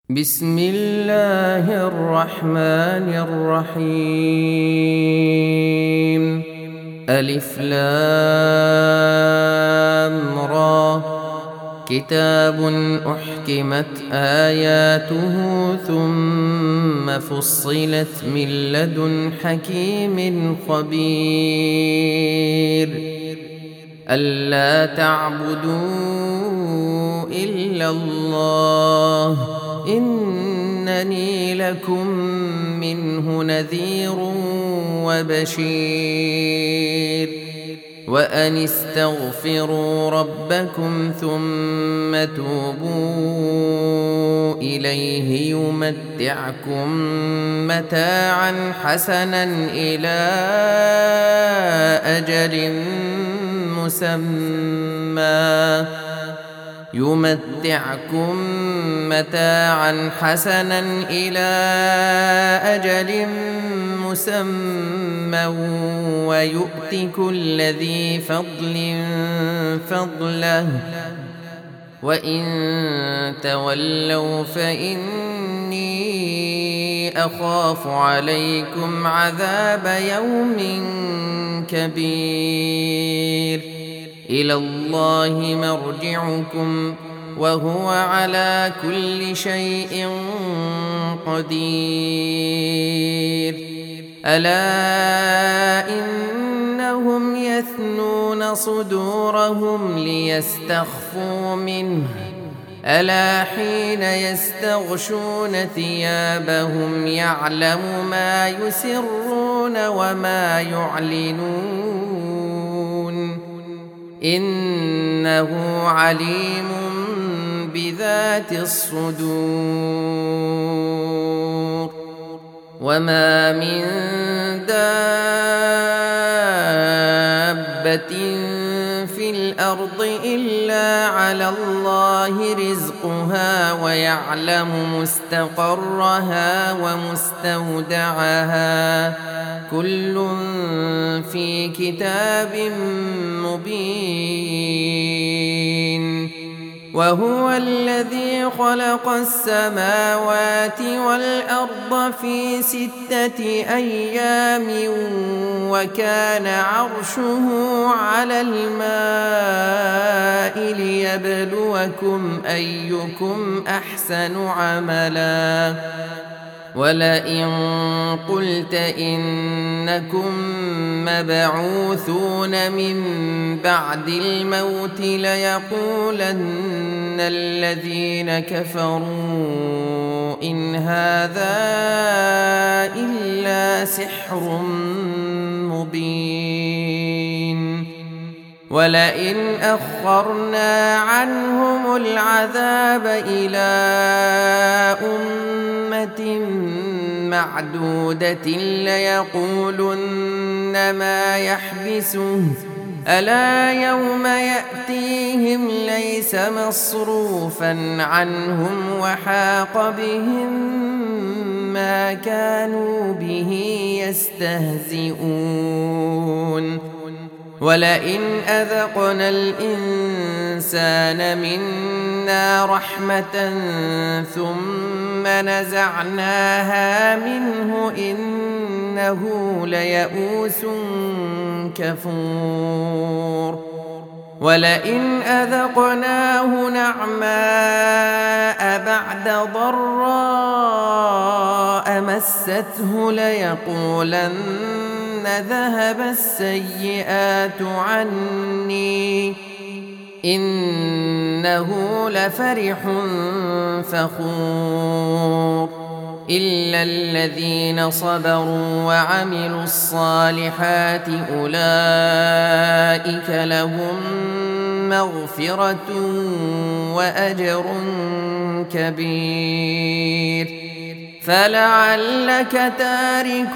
بسم الله الرحمن الرحيم. ألف لام را. كتاب أحكمت آياته ثم فصلت من لدن حكيم خبير. ألا تعبدوا إلا الله إنني لكم منه نذير وبشير. وأن استغفروا ربكم ثم توبوا إليه يمتعكم متاعا حسنا إلى أجل مسمى ويؤت كل ذي فضل فضله. وإن تولوا فإني أخاف عليكم عذاب يوم كبير. إلى الله مرجعكم وهو على كل شيء قدير. ألا إنهم يثنون صدورهم ليستخفوا منه ألا حين يستغشون ثيابهم يعلم ما يسرون وما يعلنون إنه عليم بذات الصدور. وما من دابة في الأرض إلا على الله رزقها ويعلم مستقرها ومستودعها كل في كتاب مبين. وهو الذي خلق السماوات والأرض في 6 أيام وكان عرشه على الماء ليبلوكم أيكم أحسن عملا. ولئن قلت إنكم مبعوثون من بعد الموت ليقولن الذين كفروا إن هذا إلا سحر مبين. ولئن أخرنا عنهم العذاب إلى أمة معدودة ليقولن ما يحبسه ألا يوم يأتيهم ليس مصروفا عنهم وحاق بهم ما كانوا به يستهزئون. ولئن أذقنا الإنسان منا رحمة ثم نزعناها منه إنه ليئوس كفور. ولئن أذقناه نعماء بعد ضراء مسته ليقولن ذهب السيئات عني إنه لفرح فخور. إلا الذين صبروا وعملوا الصالحات أولئك لهم مغفرة وأجر كبير. فلعلك تارك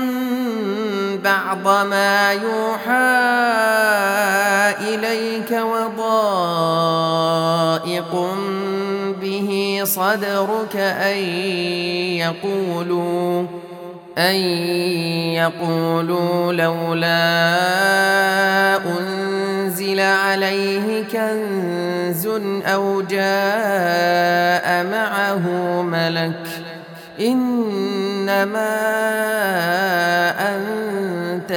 بعض ما يوحى إليك وضائق به صدرك أن يقولوا لولا أنزل أنزل عليه كنز أو جاء معه ملك إنما أنت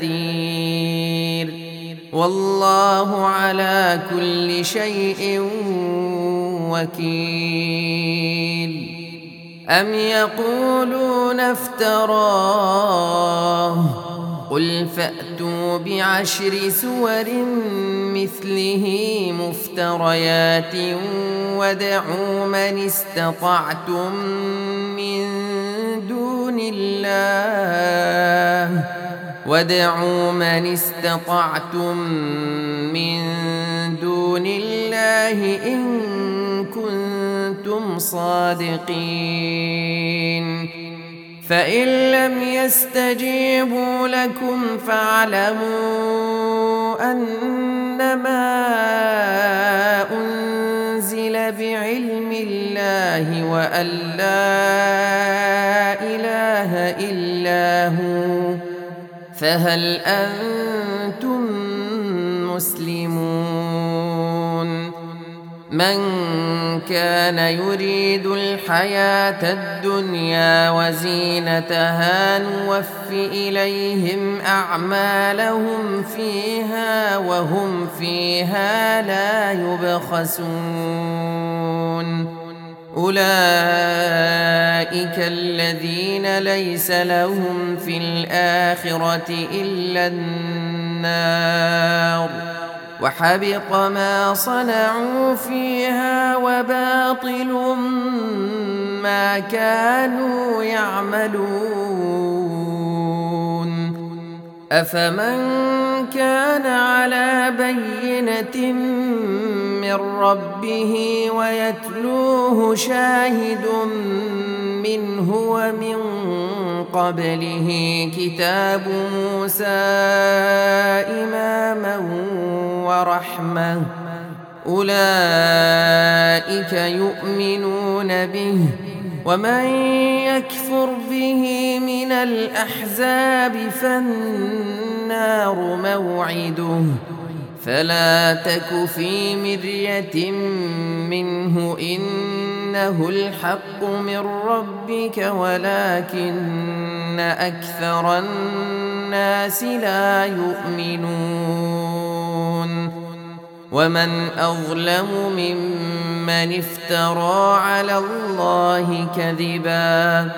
نذير والله على كل شيء وكيل أم يقولون افتراه قل فأتوا بعشر سور مثله مفتريات وادعوا من استطعتم من دون الله إن كنتم صادقين فإن لم يستجيبوا لكم فاعلموا أنما أنزل بعلم الله وأن لا إله إلا هو فهل أنتم مسلمون من كان يريد الحياة الدنيا وزينتها نوف إليهم أعمالهم فيها وهم فيها لا يبخسون أولئك الذين ليس لهم في الآخرة إلا النار وحبط ما صنعوا فيها وباطل ما كانوا يعملون أفمن كان على بينة من ربه ويتلوه شاهد منه ومن قبله كتاب موسى إماما ورحمة أولئك يؤمنون به ومن يكفر به من الأحزاب فالنار موعده فلا تك في مرية منه إنه الحق من ربك ولكن أكثر الناس لا يؤمنون ومن أظلم ممن افترى على الله كذبا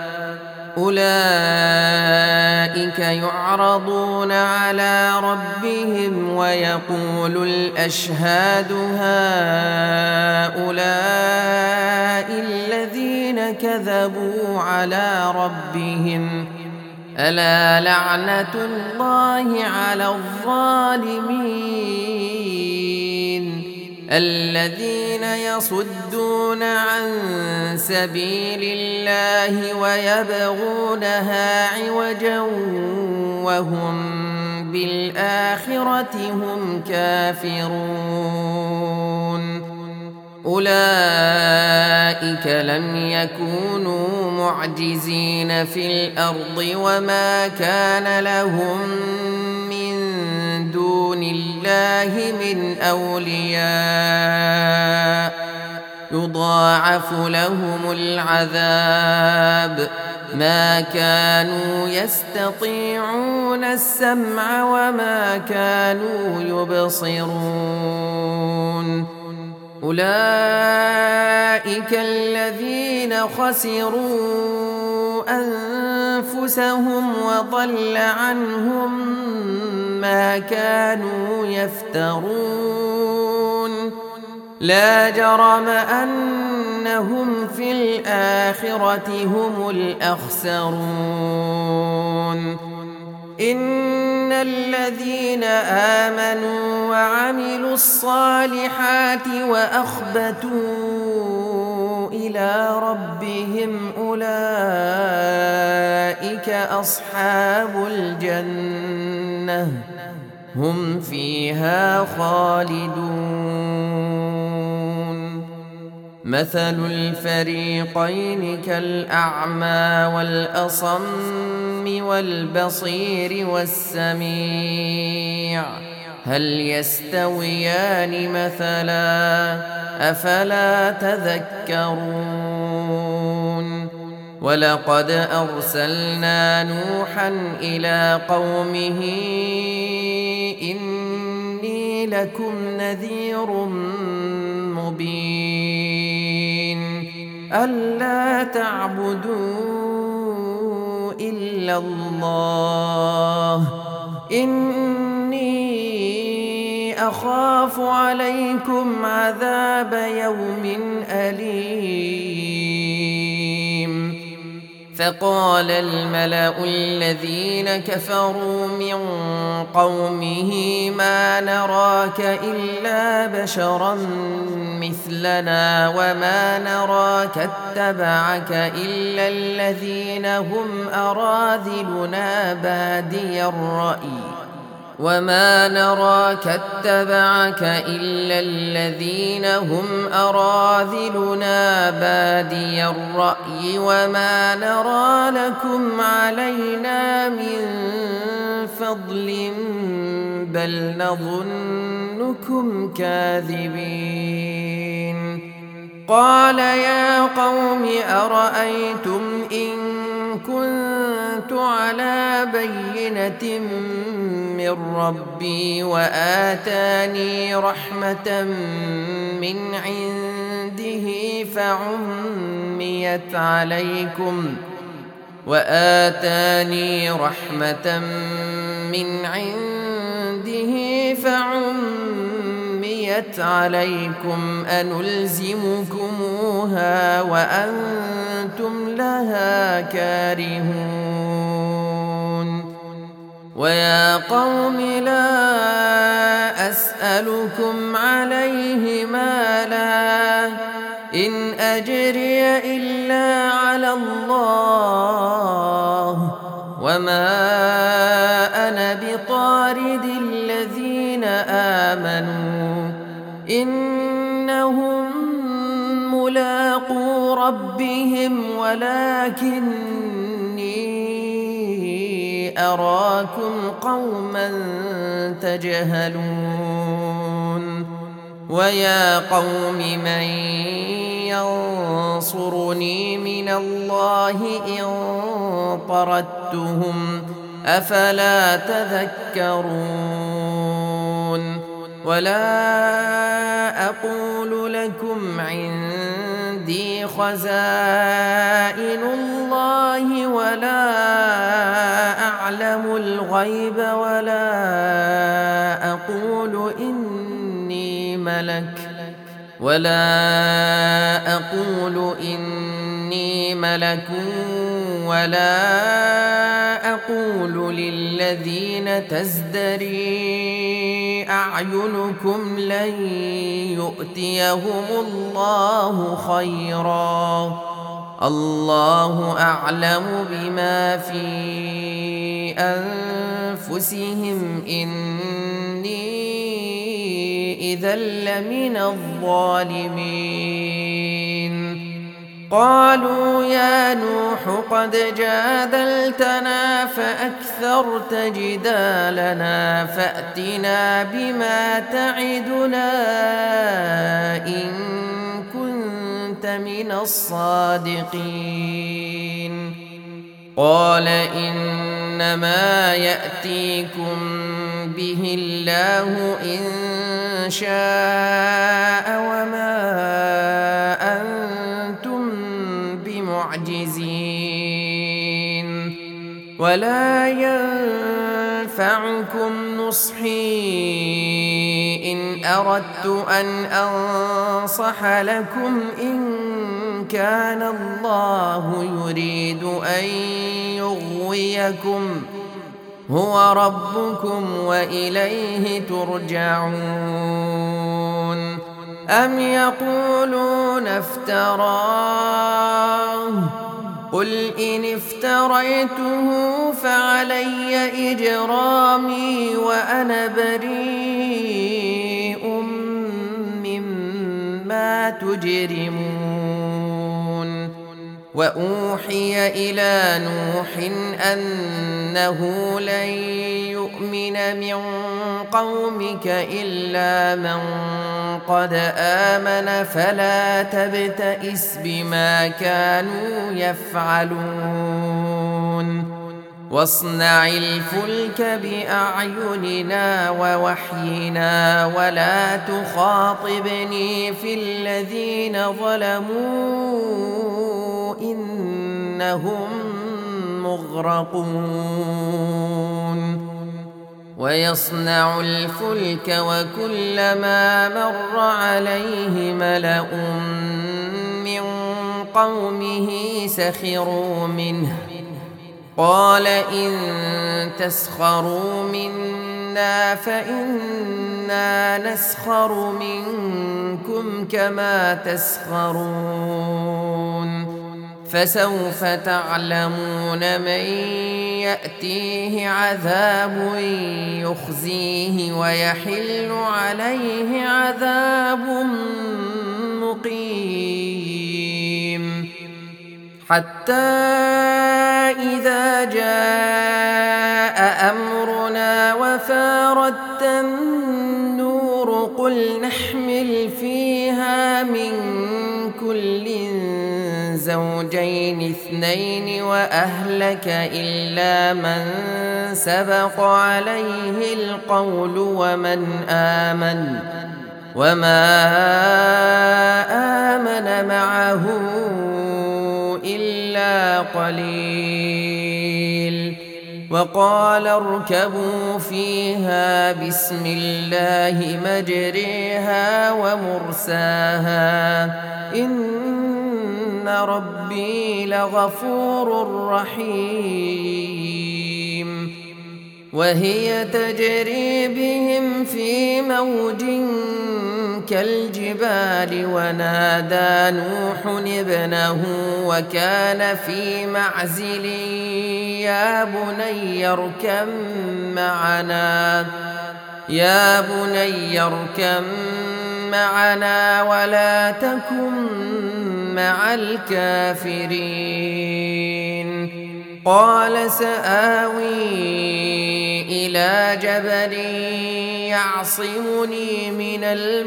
أولئك يعرضون على ربهم ويقول الأشهاد هؤلاء الذين كذبوا على ربهم ألا لعنة الله على الظالمين الذين يصدون عن سبيل الله ويبغونها عوجا وهم بالآخرة هم كافرون أولئك لم يكونوا معجزين في الأرض وما كان لهم من دون الله من أولياء يضاعف لهم العذاب ما كانوا يستطيعون السمع وما كانوا يبصرون أولئك الذين خسروا أنفسهم وضل عنهم ما كانوا يفترون لا جرم أنهم في الآخرة هم الأخسرون إن الذين آمنوا وعملوا الصالحات وأخبتوا إلى ربهم أولئك أصحاب الجنة هم فيها خالدون مثل الفريقين كالأعمى والأصم والبصير والسميع هل يستويان مثلا أفلا تذكرون ولقد أرسلنا نوحا إلى قومه إني لكم نذير مبين ألا تعبدوا إلا الله إني أخاف عليكم عذاب يوم أليم فقال الملأ الذين كفروا من قومه ما نراك إلا بشرا مثلنا وما نراك اتبعك إلا الذين هم أراذلنا بادي الرأي وما نراك اتبعك إلا الذين هم أراذلنا بادي الرأي وما نرى لكم علينا من فضل بل نظنكم كاذبين قال يا قوم أرأيتم إن كنت على بينة من ربي وآتاني رحمة من عنده فعميت عليكم أنلزمكموها وأنتم لها كارهون ويا قوم لا أسألكم عليه مالا إن أجري إلا على الله وما أنا بطارد الذين آمنوا إنهم ملاقو ربهم ولكني أراكم قوما تجهلون ويا قوم من ينصرني من الله إن طردتهم أفلا تذكرون ولا أقول لكم عندي خزائن الله ولا أعلم الغيب ولا أقول إني ملك ولا أقول للذين تزدري أعينكم لن يؤتيهم الله خيرا الله أعلم بما في أنفسهم إني إذا لمن الظالمين قالوا يا نوح قد جادلتنا فأكثرت جدالنا فأتنا بما تعدنا إن كنت من الصادقين قال إنما يأتيكم به الله إن شاء وما أنتم بمعجزين ولا ينفعكم نصحي إن أردت أن أنصح لكم إن كان الله يريد أن يغويكم هو ربكم وإليه ترجعون أم يقولون افتراه قل إن افتريته فعلي إجرامي وأنا بريء مما تجرمون وأوحي إلى نوح أنه لن يؤمن من قومك إلا من قد آمن فلا تبتئس بما كانوا يفعلون واصنع الفلك بأعيننا ووحينا ولا تخاطبني في الذين ظلموا إنهم مغرقون ويصنع الفلك وكلما مر عليه ملأ من قومه سخروا منه قال إن تسخروا منا فإنا نسخر منكم كما تسخرون فسوف تعلمون من يأتيه عذاب يخزيه ويحل عليه عذاب مقيم حتى إذا جاء أمرنا وفارت النور قل نحمل فيها من كل زوجين اثنين وأهلك إلا من سبق عليه القول وما آمن معه إلا قليل وقال اركبوا فيها بسم الله مجريها ومرساها إن ربي لغفور رحيم وهي تجري بهم في موج كالجبال ونادى نوح ابنه وكان في معزل يا بني اركب معنا ولا تكن مع الكافرين قال سآوي إلى جبل يعصمني من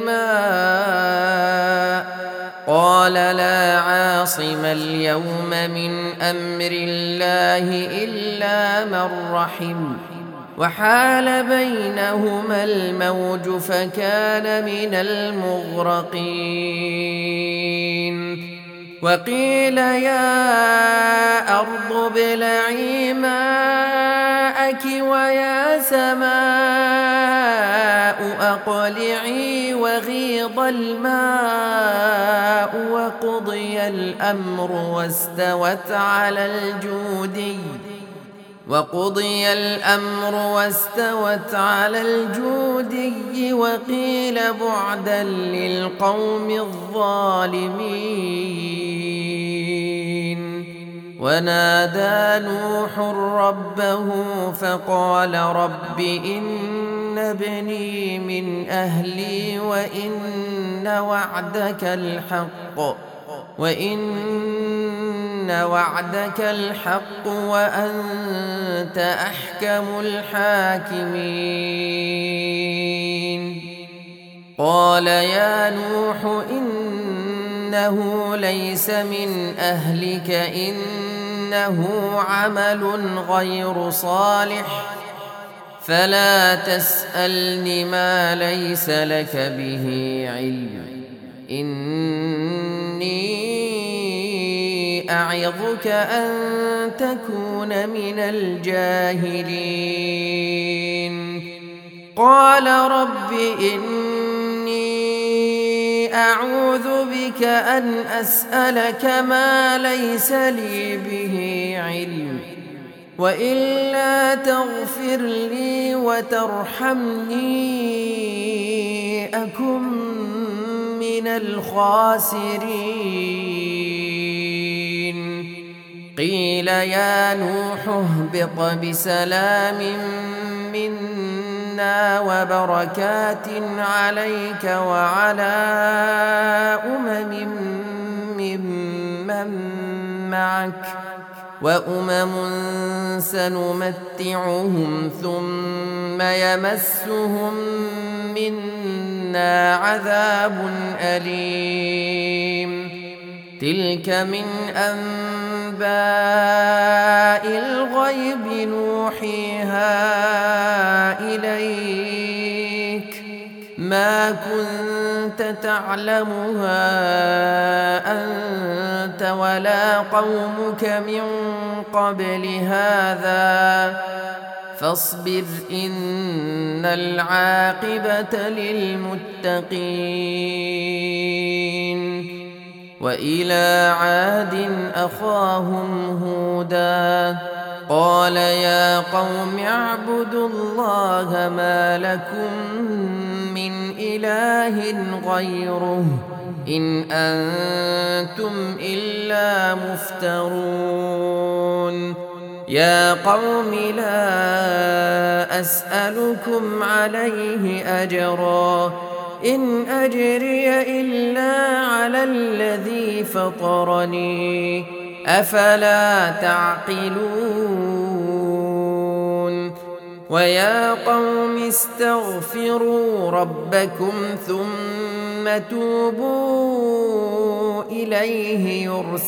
الماء قال لا عاصم اليوم من أمر الله إلا من رحم وحال بينهما الموج فكان من المغرقين وقيل يا أرض ابلعي ماءك ويا سماء أقلعي وغيض الماء وقضي الأمر واستوت على الجودي وقيل بعدا للقوم الظالمين ونادى نوح ربه فقال رب إن ابني من أهلي وإن وعدك الحق وأنت أحكم الحاكمين قال يا نوح إنه ليس من أهلك إنه عمل غير صالح فلا تسألني ما ليس لك به علم إني أعظك أن تكون من الجاهلين قال رب إني أعوذ بك أن أسألك ما ليس لي به علم وإلا تغفر لي وترحمني أكن من الخاسرين قيل يا نوح اهبط بسلام منا وبركات عليك وعلى أمم ممن معك وأمم سنمتعهم ثم يمسهم منا عذاب أليم تلك من أنباء الغيب نوحيها إليك ما كنت تعلمها أنت ولا قومك من قبل هذا فاصبر إن العاقبة للمتقين وإلى عاد أخاهم هودا قال يا قوم اعبدوا الله ما لكم من إله غيره إن أنتم إلا مفترون يا قوم لا أسألكم عليه أجرا إن أجري إلا على الذي فطرني أفلا تعقلون ويا قوم استغفروا ربكم ثم توبوا إليه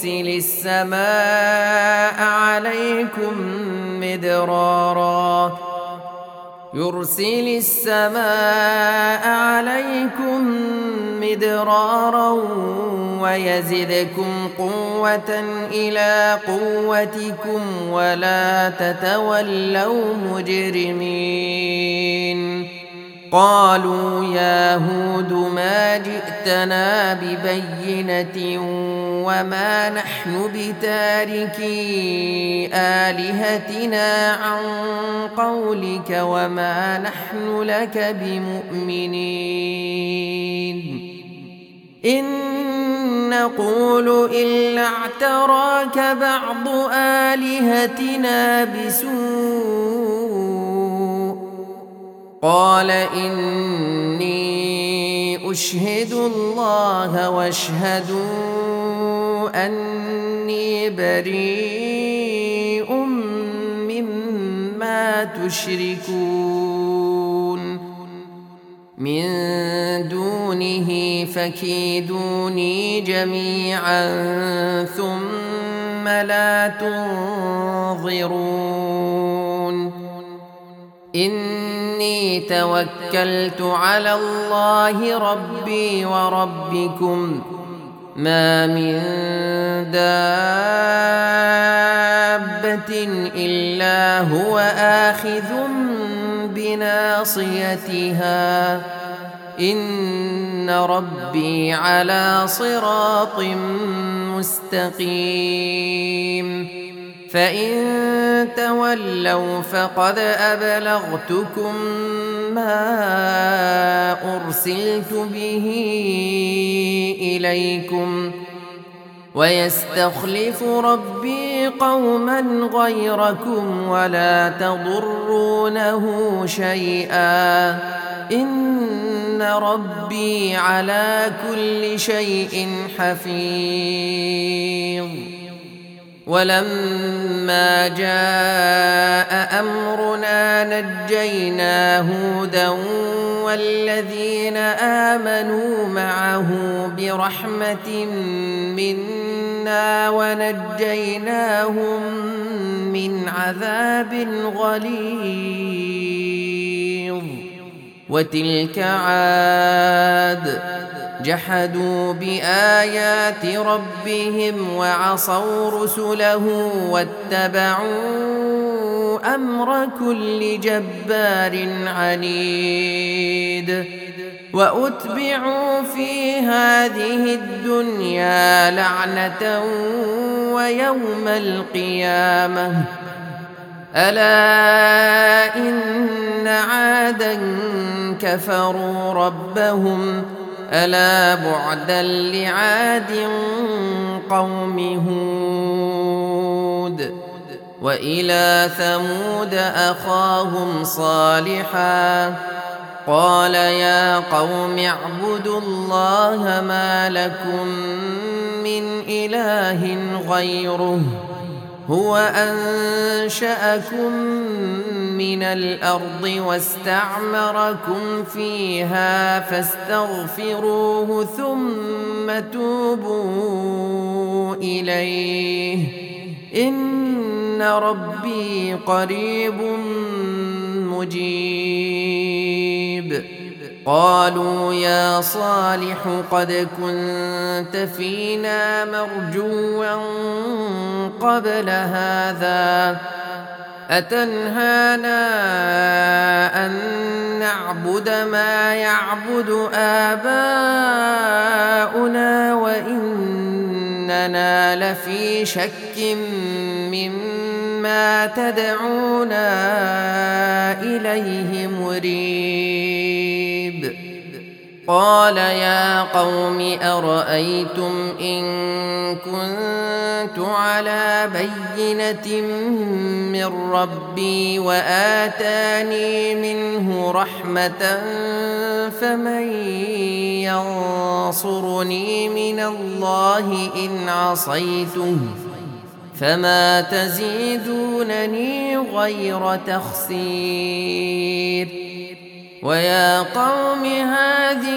يرسل السماء عليكم مدرارا ويزدكم قوة إلى قوتكم ولا تتولوا مجرمين قالوا يا هود ما جئتنا ببينة وما نحن بتاركي آلهتنا عن قولك وما نحن لك بمؤمنين إن نقول إلا اعتراك بعض آلهتنا بسوء قال إني أشهد الله واشهدوا أني بريء مما تشركون من دونه فكيدوني جميعا ثم لا تنظرون إني توكلت على الله ربي وربكم ما من دابة إلا هو آخذ بناصيتها إن ربي على صراط مستقيم فإن تولوا فقد أبلغتكم ما أرسلت به إليكم ويستخلف ربي قوما غيركم ولا تضرونه شيئا إن ربي على كل شيء حفيظ ولما جاء أمرنا نجينا هودا والذين آمنوا معه برحمة منا ونجيناهم من عذاب غليظ وتلك عاد جحدوا بآيات ربهم وعصوا رسله واتبعوا أمر كل جبار عنيد وأتبعوا في هذه الدنيا لعنة ويوم القيامة ألا إن عادا كفروا ربهم ألا بعدا لعاد قوم هود وإلى ثمود أخاهم صالحا قال يا قوم اعبدوا الله ما لكم من إله غيره هو أنشأكم من الأرض واستعمركم فيها فاستغفروه ثم توبوا إليه إن ربي قريب مجيب. قالوا يا صالح قد كنت فينا مرجوا قبل هذا أتنهانا أن نعبد ما يعبد آباؤنا وإننا لفي شك مما تدعونا إليه مريب. قال يا قوم أرأيتم إن كنت على بينة من ربي وآتاني منه رحمة فمن ينصرني من الله إن عصيته فما تزيدونني غير تخسير. ويا قوم هذه